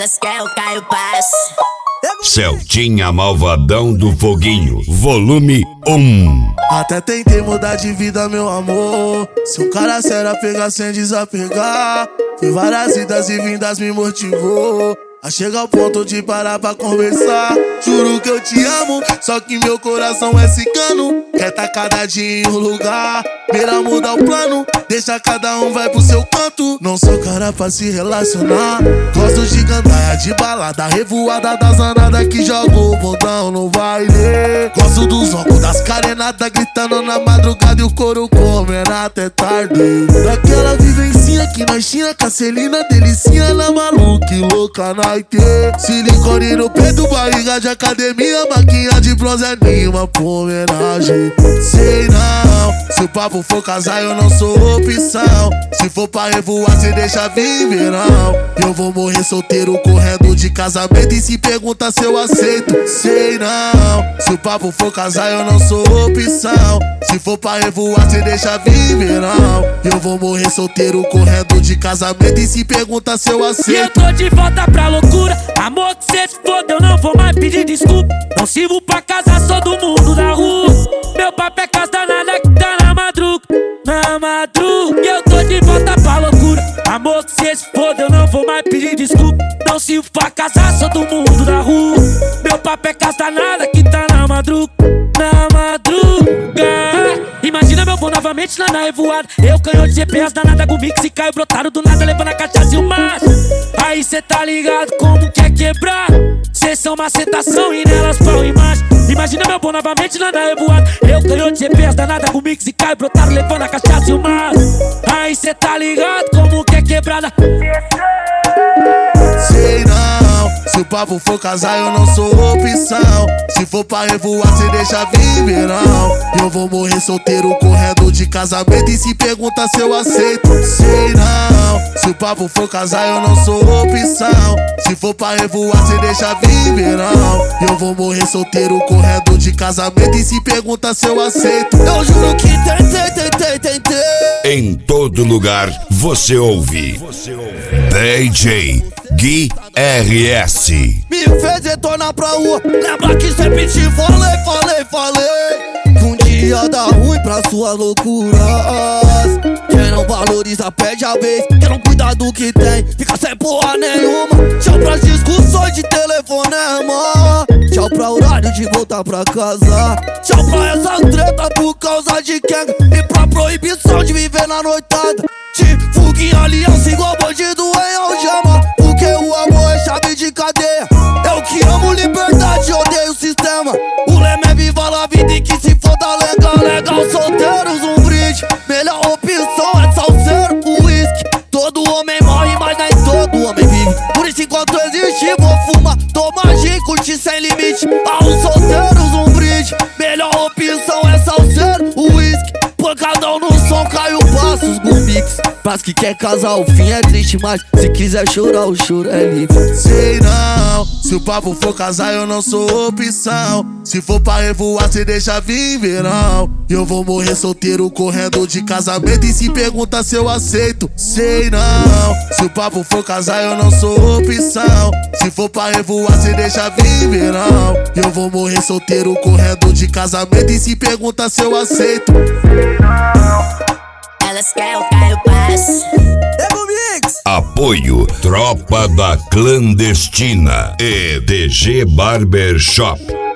Elas querem o Caio Paz. Celtinha Malvadão do Foguinho, volume 1. Até tentei mudar de vida, meu amor. Se um cara sério a pegar sem desapegar. Foi várias idas e vindas, me motivou a chegar ao ponto de parar pra conversar. Juro que eu te amo, só que meu coração é cigano. Quer tá cada dia em um lugar, melhor mudar o plano. Deixa cada um vai pro seu canto. Não sou cara pra se relacionar. Gosto de gandaia, de balada, revoada das anadas que joga o bundão no baile. Gosto dos ombros, das carenadas gritando na madrugada e o couro comendo até tarde. Daquela vivencinha que nós tinha com a Celina, delicinha na maluca e louca night. Silicone no peito, barriga de academia, maquinha de bronze é nenhuma por homenagem. Sei não, se o papo for casar eu não sou opção. Se for pra revoar cê deixa vir verão. Eu vou morrer solteiro correndo de casamento e se pergunta se eu aceito. Sei não, se o papo for casar eu não sou opção. Se for pra revoar cê deixa vir verão. Eu vou morrer solteiro correndo de casamento e se pergunta se eu aceito. E eu tô de volta pra loucura, amor que cê se foda, eu não vou mais pedir desculpa. Não sirvo pra casar, sou do mundo da rua. Meu papo é casa danada que tá na madruga, na madruga. E eu tô de volta pra loucura, amor que cê se foda, eu não vou mais pedir desculpa. Não sirvo pra casar, sou do mundo da rua. Meu papo é casa danada que tá na madruga, na madruga. Imagina meu bom novamente lá na revoada. Eu canhou de GPS danada com mix e caio brotado do nada levando a cachaça e o macho. Aí cê tá ligado como quer quebrar. Cês são macetação e nelas pau e macho. Imagina meu bom novamente lá na revoada. Eu canhou de GPS danada com mix e caio brotado levando a cachaça e o macho. Aí cê tá ligado como quer quebrada. Sei não, se o papo for casar eu não sou opção. Se for pra revoar cê deixa vir verão. Eu vou morrer solteiro correndo de casamento e se pergunta se eu aceito. Sei não, se o papo for casar eu não sou opção. Se for pra revoar cê deixa vir verão. Eu vou morrer solteiro correndo de casamento e se pergunta se eu aceito. Eu juro que tentei. Em todo lugar você ouve DJ Gui RS. Me fez retornar pra rua. Lembra que sempre te falei que um dia dá ruim pra suas loucuras. Quem não valoriza perde a vez. Quem não cuida do que tem fica sem porra nenhuma. Tchau pras discussões de telefonema. Tchau pra horário de voltar pra casa. Tchau pra essas tretas por causa de quenga e pra proibição de viver na noitada. De fuga em aliança igual bandido em algema. Porque o amor é chave de cadeia. Eu que amo liberdade, odeio o sistema. O lema é viva a vida e que se foda legal. Solteiros um brinde, melhor opção é salseiro, o uísque. Todo homem morre, mas nem todo homem vive. Por isso enquanto existe vou fumar, tomar gin, curtir sem limite. Aos solteiros um brinde, melhor opção é salseiro, o uísque. Pancadão no som, Caio Passos, Gumix. Mas que quer casar, o fim é triste, mas se quiser chorar, o choro é livre. Sei não, se o papo for casar eu não sou opção. Se for pra revoar cê deixa vir verão. Eu vou morrer solteiro correndo de casamento e se pergunta se eu aceito. Sei não, se o papo for casar eu não sou opção. Se for pra revoar cê deixa vir verão. Eu vou morrer solteiro correndo de casamento e se pergunta se eu aceito. Elas querem o Caio Paz. Apoio Tropa da Clandestina e DG Barbershop.